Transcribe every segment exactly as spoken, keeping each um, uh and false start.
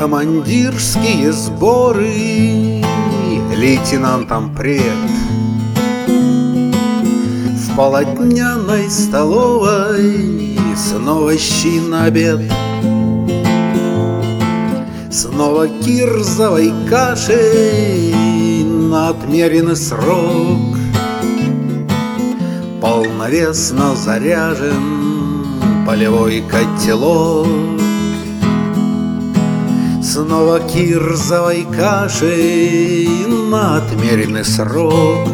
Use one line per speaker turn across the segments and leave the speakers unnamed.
Командирские сборы лейтенантам привет. В полотняной столовой снова щи на обед, снова кирзовой кашей на отмеренный срок. Полновесно заряжен полевой котелок, снова кирзовой кашей на отмеренный срок.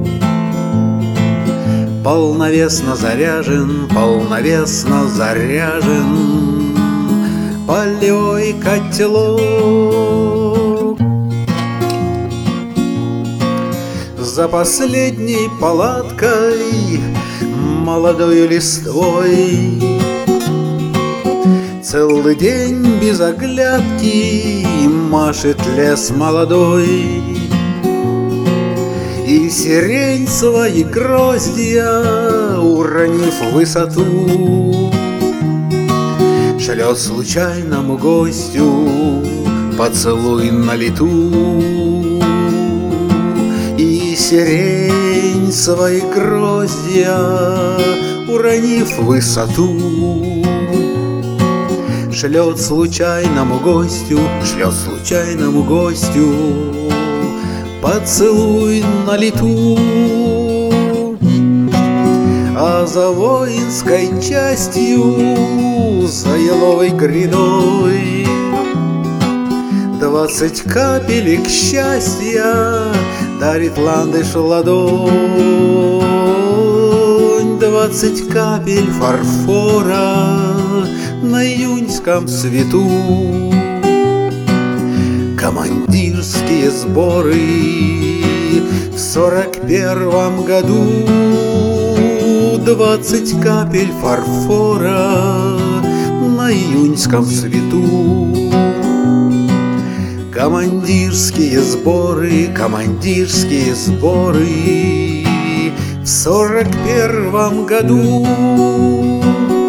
Полновесно заряжен, полновесно заряжен полевой котелок. За последней палаткой молодой листвой целый день без оглядки машет лес молодой, и сирень свои гроздья, уронив в высоту, шлет случайному гостю поцелуй на лету. И сирень свои гроздья, уронив в высоту, шлет случайному гостю, шлет случайному гостю поцелуй на лету. А за воинской частью, за еловой грядой, двадцать капелек счастья дарит ландыш в ладонь. Двадцать капель фарфора на июньском свету. Командирские сборы в сорок первом году, двадцать капель фарфора на июньском свету. Командирские сборы, командирские сборы в сорок первом году.